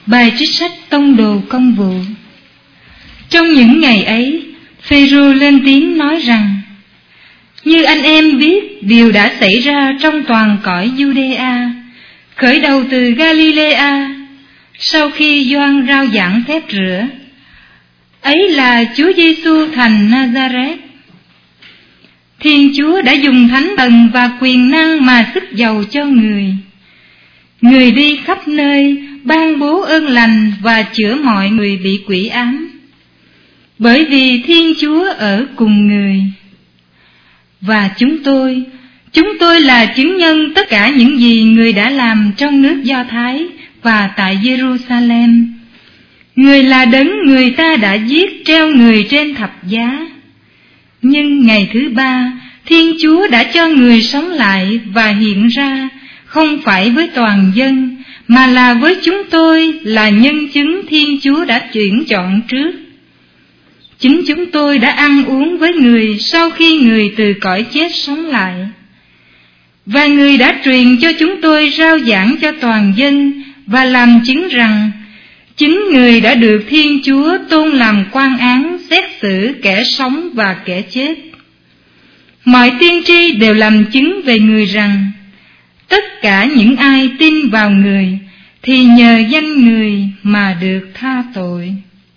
Bài trích sách Tông đồ công vụ. Trong những ngày ấy, Phêrô lên tiếng nói rằng: như anh em biết, điều đã xảy ra trong toàn cõi Giu-đê-a, khởi đầu từ Ga-li-lê-a, sau khi Gioan rao giảng phép rửa, ấy là Chúa Giêsu thành Na-za-rét. Thiên Chúa đã dùng thánh thần và quyền năng mà sức giàu cho người. Người đi khắp nơi ban bố ơn lành và chữa mọi người bị quỷ ám, bởi vì Thiên Chúa ở cùng người. Và chúng tôi là chứng nhân tất cả những gì người đã làm trong nước Do Thái và tại Giê-ru-sa-lem. Người là đấng người ta đã giết treo người trên thập giá. Nhưng ngày thứ ba, Thiên Chúa đã cho người sống lại và hiện ra, không phải với toàn dân, mà là với chúng tôi là nhân chứng Thiên Chúa đã tuyển chọn trước. Chính chúng tôi đã ăn uống với người sau khi người từ cõi chết sống lại. Và người đã truyền cho chúng tôi rao giảng cho toàn dân và làm chứng rằng chính người đã được Thiên Chúa tôn làm quan án xét xử kẻ sống và kẻ chết. Mọi tiên tri đều làm chứng về người rằng tất cả những ai tin vào người thì nhờ danh người mà được tha tội.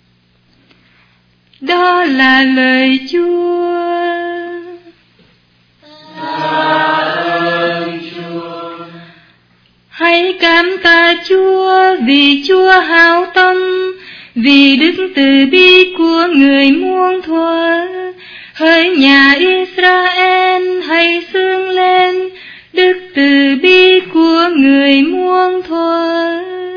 Đó là lời Chúa. Hãy cảm tạ Chúa vì Chúa hảo tâm, vì đức từ bi của người muôn thuở. Hỡi nhà Israel, hãy xưng lên đức từ bi của người muôn thuở.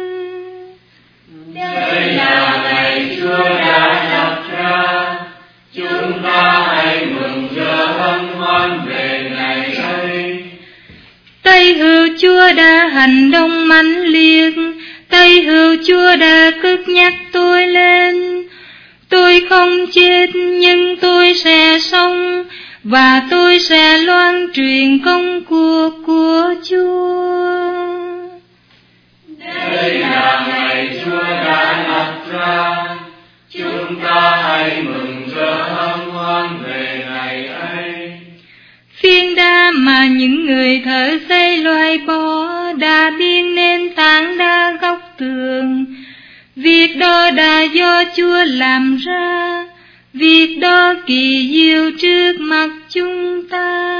Đây là ngày Chúa đã lập ra, chúng ta hãy mừng rỡ hân hoan về ngày ấy. Tay hữu Chúa đã hành động mãnh liệt, tay hữu Chúa đã cất nhắc tôi lên. Tôi không chết nhưng tôi sẽ sống, và tôi sẽ loan truyền công cuộc của Chúa. Đây là ngày Chúa đã lập ra, chúng ta hãy mừng rỡ hân hoan về ngày ấy. Phiên đá mà những người thợ xây loại bỏ đã biên nên tảng đá góc tường. Việc đó đã do Chúa làm ra, việc đó kỳ diệu trước mặt chúng ta.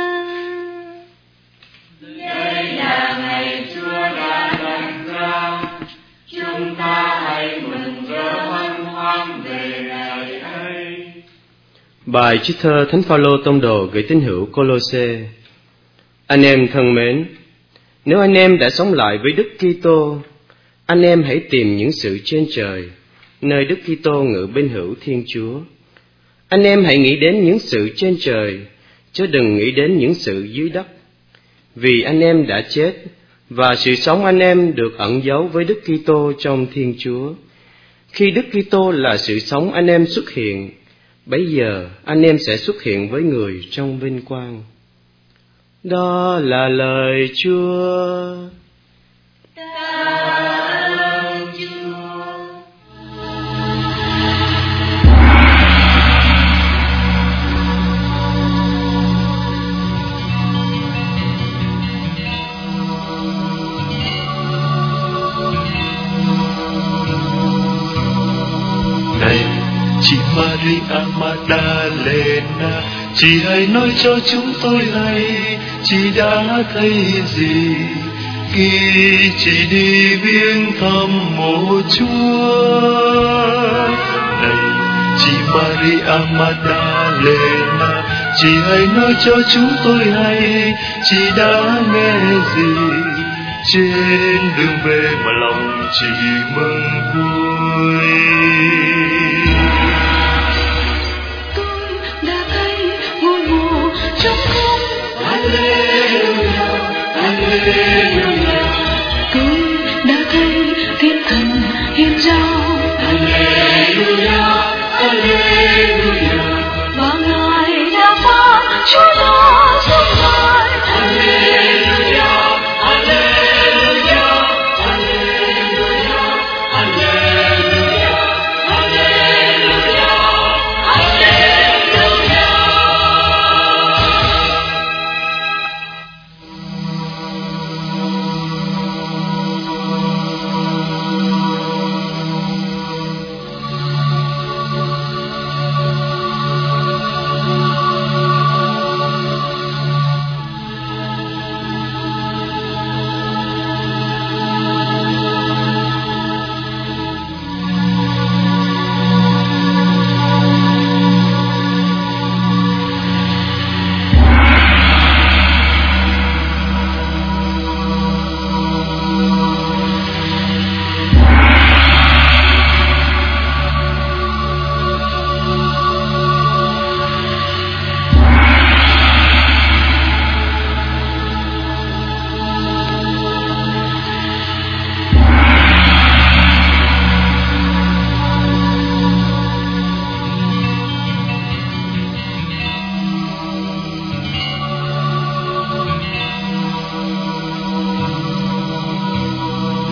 Đây là ngày Chúa đã lập ra, chúng ta hãy mừng rỡ hân hoan về ngày ấy. Bài trích thơ Thánh Phaolô tông đồ gửi tín hữu Cô-lô-sê. Anh em thân mến, nếu anh em đã sống lại với Đức Kitô, anh em hãy tìm những sự trên trời, nơi Đức Kitô ngự bên hữu Thiên Chúa. Anh em hãy nghĩ đến những sự trên trời, chứ đừng nghĩ đến những sự dưới đất. Vì anh em đã chết, và sự sống anh em được ẩn giấu với Đức Kitô trong Thiên Chúa. Khi Đức Kitô là sự sống anh em xuất hiện, bấy giờ anh em sẽ xuất hiện với người trong vinh quang. Đó là lời Chúa. Chị Maria Magdalena, chị hãy nói cho chúng tôi hay, chị đã thấy gì khi chị đi viếng thăm mộ Chúa. Này, chị Maria Magdalena, chị hãy nói cho chúng tôi hay, chị đã nghe gì trên đường về mà lòng chị mừng vui. Tôi đã thấy thiên thần hiện ra. Alleluia, Alleluia. Và Ngài đã phán Chúa đã sống lại. Alleluia, Alleluia, Alleluia, Alleluia.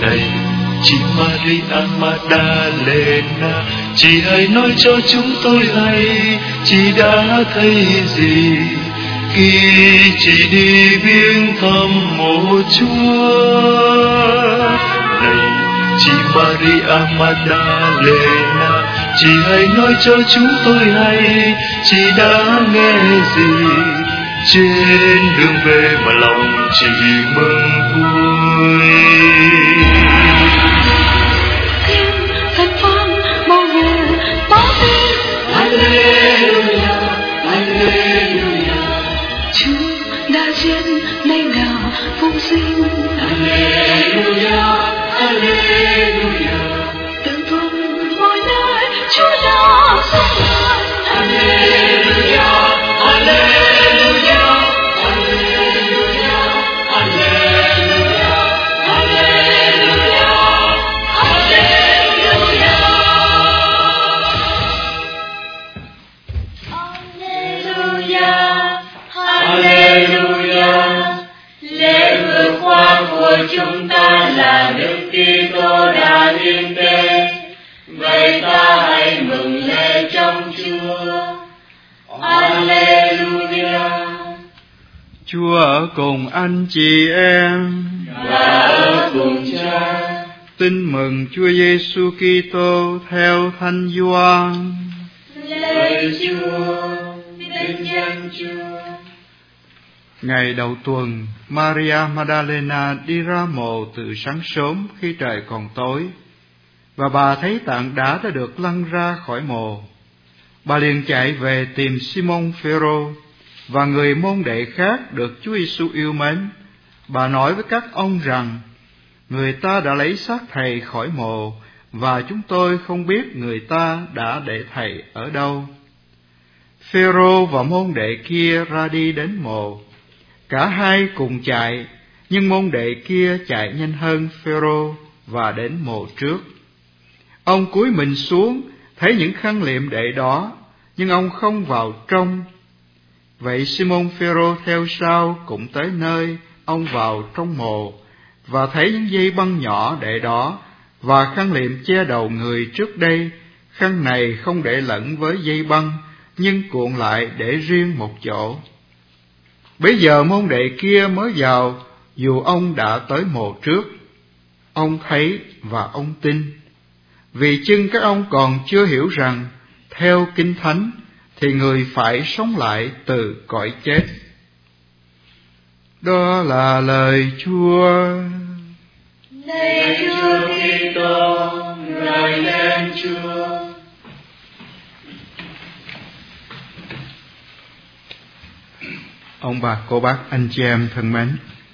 Này chị Maria Magdalena, chị hãy nói cho chúng tôi hay, chị đã thấy gì khi chị đi viếng thăm mộ Chúa. Này chị Maria Magdalena, chị hãy nói cho chúng tôi hay, chị đã nghe gì trên đường về mà lòng chị mừng vui. Thiên thần vang bao về báo tin Alleluia, Alleluia, Chúa đã giết nay nào phục sinh. Alleluia, Alleluia, từng tuần mỗi nơi Chúa đã sống lại. Alleluia, Alleluia, Alleluia, Alleluia, Alleluia, Alleluia. Lễ vượt qua của chúng ta là Đức Kitô đã hiến tế, vậy ta hãy mừng lễ trong Chúa. Alleluia. Chúa ở cùng anh chị em Và ở cùng Cha. Tin mừng Chúa Giêsu Kitô theo Thánh Gioan. Lạy Chúa, vinh danh Chúa. Ngày đầu tuần, Maria Magdalena đi ra mộ từ sáng sớm khi trời còn tối, và bà thấy tảng đá đã được lăn ra khỏi mộ. Bà liền chạy về tìm Simon Phêrô và người môn đệ khác được Chúa Giêsu yêu mến. Bà nói với các ông rằng, người ta đã lấy xác thầy khỏi mộ, và chúng tôi không biết người ta đã để thầy ở đâu. Phêrô và môn đệ kia ra đi đến mộ. Cả hai cùng chạy, nhưng môn đệ kia chạy nhanh hơn Phêrô và đến mộ trước. Ông cúi mình xuống, thấy những khăn liệm để đó, nhưng ông không vào trong. Vậy Simon Phêrô theo sau cũng tới nơi ông vào trong mộ, và thấy những dây băng nhỏ để đó, và khăn liệm che đầu người trước đây. Khăn này không để lẫn với dây băng, nhưng cuộn lại để riêng một chỗ. Bấy giờ môn đệ kia mới vào, dù ông đã tới mộ trước. Ông thấy và ông tin, vì chưng các ông còn chưa hiểu rằng, theo Kinh Thánh, thì người phải sống lại từ cõi chết. Đó là lời Chúa. Lạy Chúa Kitô, ngợi khen Chúa. Ông bà, cô bác, anh chị em thân mến,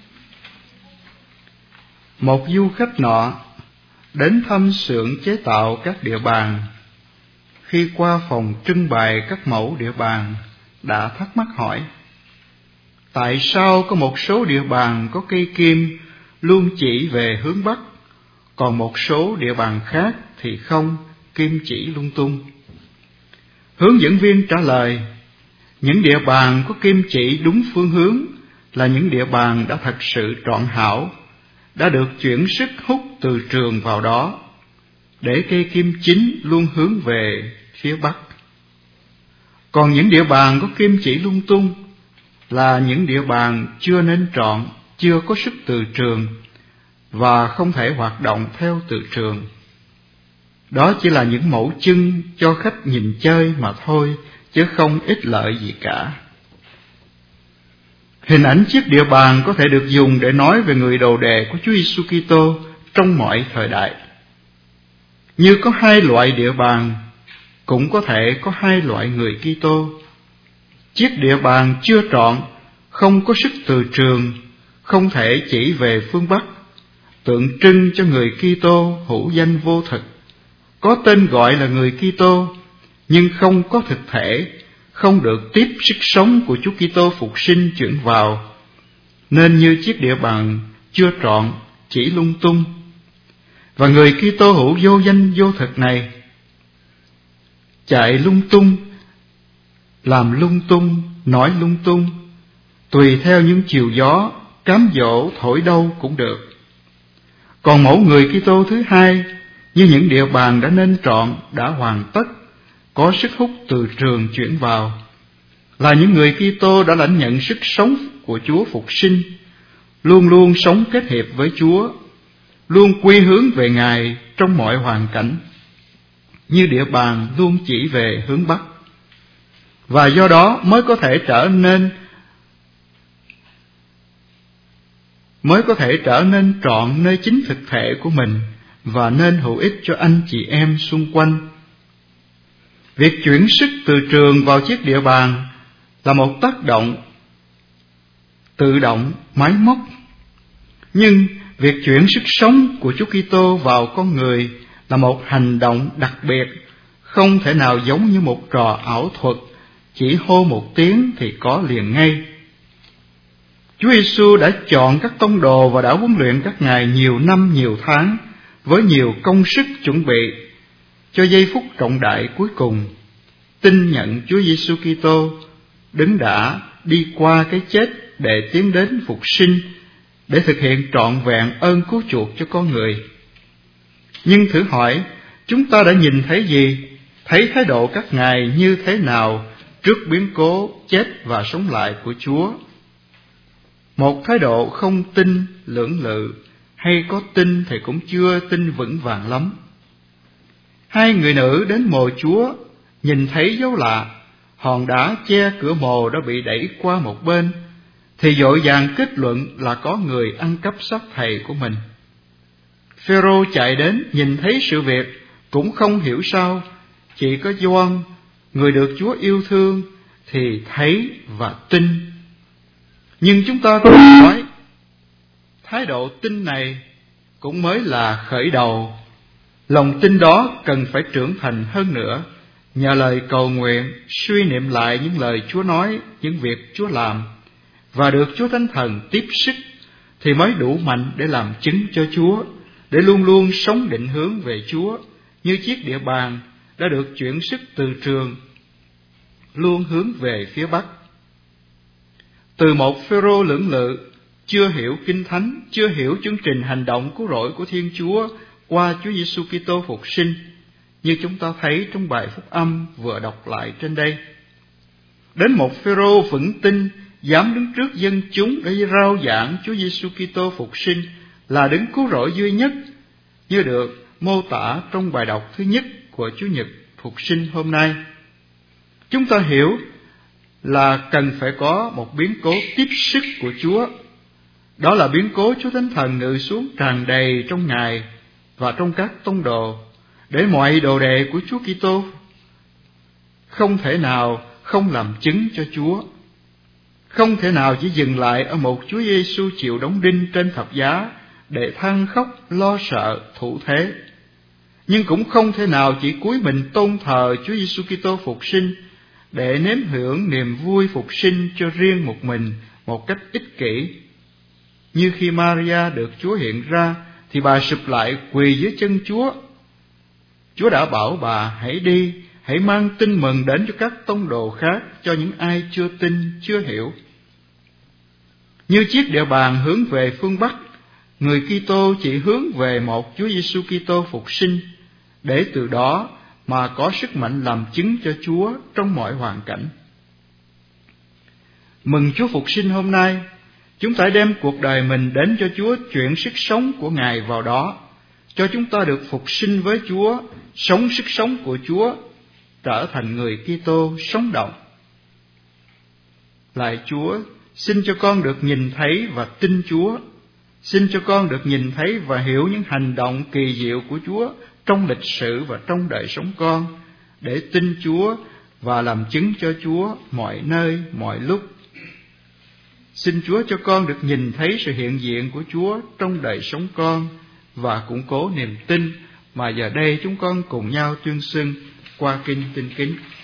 một du khách nọ đến thăm xưởng chế tạo các địa bàn. Khi qua phòng trưng bày các mẫu địa bàn, đã thắc mắc hỏi, tại sao có một số địa bàn có cây kim luôn chỉ về hướng Bắc, còn một số địa bàn khác thì không, kim chỉ lung tung? Hướng dẫn viên trả lời, những địa bàn có kim chỉ đúng phương hướng là những địa bàn đã thật sự trọn hảo, đã được chuyển sức hút từ trường vào đó, để cây kim chính luôn hướng về phía Bắc. Còn những địa bàn có kim chỉ lung tung là những địa bàn chưa nên trọn, chưa có sức từ trường và không thể hoạt động theo từ trường. Đó chỉ là những mẫu chân cho khách nhìn chơi mà thôi, chứ không ích lợi gì cả. Hình ảnh chiếc địa bàn có thể được dùng để nói về người đầu đề của Chúa Giêsu Kitô trong mọi thời đại. Như có hai loại địa bàn, cũng có thể có hai loại người Kitô. Chiếc địa bàn chưa trọn, không có sức từ trường, không thể chỉ về phương Bắc, tượng trưng cho người Kitô hữu danh vô thực, có tên gọi là người Kitô, nhưng không có thực thể, không được tiếp sức sống của Chúa Kitô phục sinh chuyển vào, nên như chiếc địa bàn chưa trọn, chỉ lung tung. Và người Kitô hữu vô danh vô thực này chạy lung tung, làm lung tung, nói lung tung, tùy theo những chiều gió, cám dỗ thổi đâu cũng được. Còn mẫu người Kitô thứ hai, như những địa bàn đã nên trọn, đã hoàn tất, có sức hút từ trường chuyển vào, là những người Kitô đã lãnh nhận sức sống của Chúa phục sinh, luôn luôn sống kết hiệp với Chúa, luôn quy hướng về Ngài trong mọi hoàn cảnh, như địa bàn luôn chỉ về hướng Bắc. Và do đó mới có thể trở nên trọn nơi chính thực thể của mình và nên hữu ích cho anh chị em xung quanh. Việc chuyển sức từ trường vào chiếc địa bàn là một tác động tự động, máy móc. Nhưng việc chuyển sức sống của Chúa Kitô vào con người là một hành động đặc biệt, không thể nào giống như một trò ảo thuật, chỉ hô một tiếng thì có liền ngay. Chúa Giêsu đã chọn các tông đồ và đã huấn luyện các ngài nhiều năm, nhiều tháng, với nhiều công sức chuẩn bị cho giây phút trọng đại cuối cùng, tin nhận Chúa Giêsu Kitô đứng đã đi qua cái chết để tiến đến phục sinh, để thực hiện trọn vẹn ơn cứu chuộc cho con người. Nhưng thử hỏi, chúng ta đã nhìn thấy gì, thấy thái độ các ngài như thế nào trước biến cố chết và sống lại của Chúa? Một thái độ không tin lưỡng lự, hay có tin thì cũng chưa tin vững vàng lắm. Hai người nữ đến mồ Chúa, nhìn thấy dấu lạ, hòn đá che cửa mồ đã bị đẩy qua một bên, thì vội vàng kết luận là có người ăn cắp xác thầy của mình. Phêrô chạy đến nhìn thấy sự việc, cũng không hiểu sao, chỉ có Gioan, người được Chúa yêu thương, thì thấy và tin. Nhưng chúng ta có thể nói, thái độ tin này cũng mới là khởi đầu. Lòng tin đó cần phải trưởng thành hơn nữa, nhờ lời cầu nguyện, suy niệm lại những lời Chúa nói, những việc Chúa làm, và được Chúa Thánh Thần tiếp sức, thì mới đủ mạnh để làm chứng cho Chúa, để luôn luôn sống định hướng về Chúa, như chiếc địa bàn đã được chuyển sức từ trường, luôn hướng về phía Bắc. Từ một Phêrô lưỡng lự, chưa hiểu Kinh Thánh, chưa hiểu chương trình hành động cứu rỗi của Thiên Chúa qua Chúa Giêsu Kitô phục sinh, như chúng ta thấy trong bài phúc âm vừa đọc lại trên đây, đến một Phêrô vững tin, dám đứng trước dân chúng để rao giảng Chúa Giêsu Kitô phục sinh là đấng cứu rỗi duy nhất, như được mô tả trong bài đọc thứ nhất của Chủ nhật phục sinh hôm nay. Chúng ta hiểu là cần phải có một biến cố tiếp sức của Chúa. Đó là biến cố Chúa Thánh Thần ngự xuống tràn đầy trong Ngài và trong các tông đồ, để mọi đồ đệ của Chúa Kitô không thể nào không làm chứng cho Chúa, không thể nào chỉ dừng lại ở một Chúa Giêsu chịu đóng đinh trên thập giá để than khóc lo sợ thủ thế, nhưng cũng không thể nào chỉ cúi mình tôn thờ Chúa Giêsu Kitô phục sinh để nếm hưởng niềm vui phục sinh cho riêng một mình một cách ích kỷ. Như khi Maria được Chúa hiện ra thì bà sụp lại quỳ dưới chân Chúa. Chúa đã bảo bà hãy đi, hãy mang tin mừng đến cho các tông đồ khác, cho những ai chưa tin, chưa hiểu. Như chiếc địa bàn hướng về phương Bắc, người Kitô chỉ hướng về một Chúa Giêsu Kitô phục sinh, để từ đó mà có sức mạnh làm chứng cho Chúa trong mọi hoàn cảnh. Mừng Chúa phục sinh hôm nay, chúng ta đem cuộc đời mình đến cho Chúa, chuyển sức sống của Ngài vào đó, cho chúng ta được phục sinh với Chúa, sống sức sống của Chúa, trở thành người Kitô sống động. Lạy Chúa, xin cho con được nhìn thấy và tin Chúa. Xin cho con được nhìn thấy và hiểu những hành động kỳ diệu của Chúa trong lịch sử và trong đời sống con, để tin Chúa và làm chứng cho Chúa mọi nơi, mọi lúc. Xin Chúa cho con được nhìn thấy sự hiện diện của Chúa trong đời sống con và củng cố niềm tin mà giờ đây chúng con cùng nhau tuyên xưng qua kinh Tin Kính.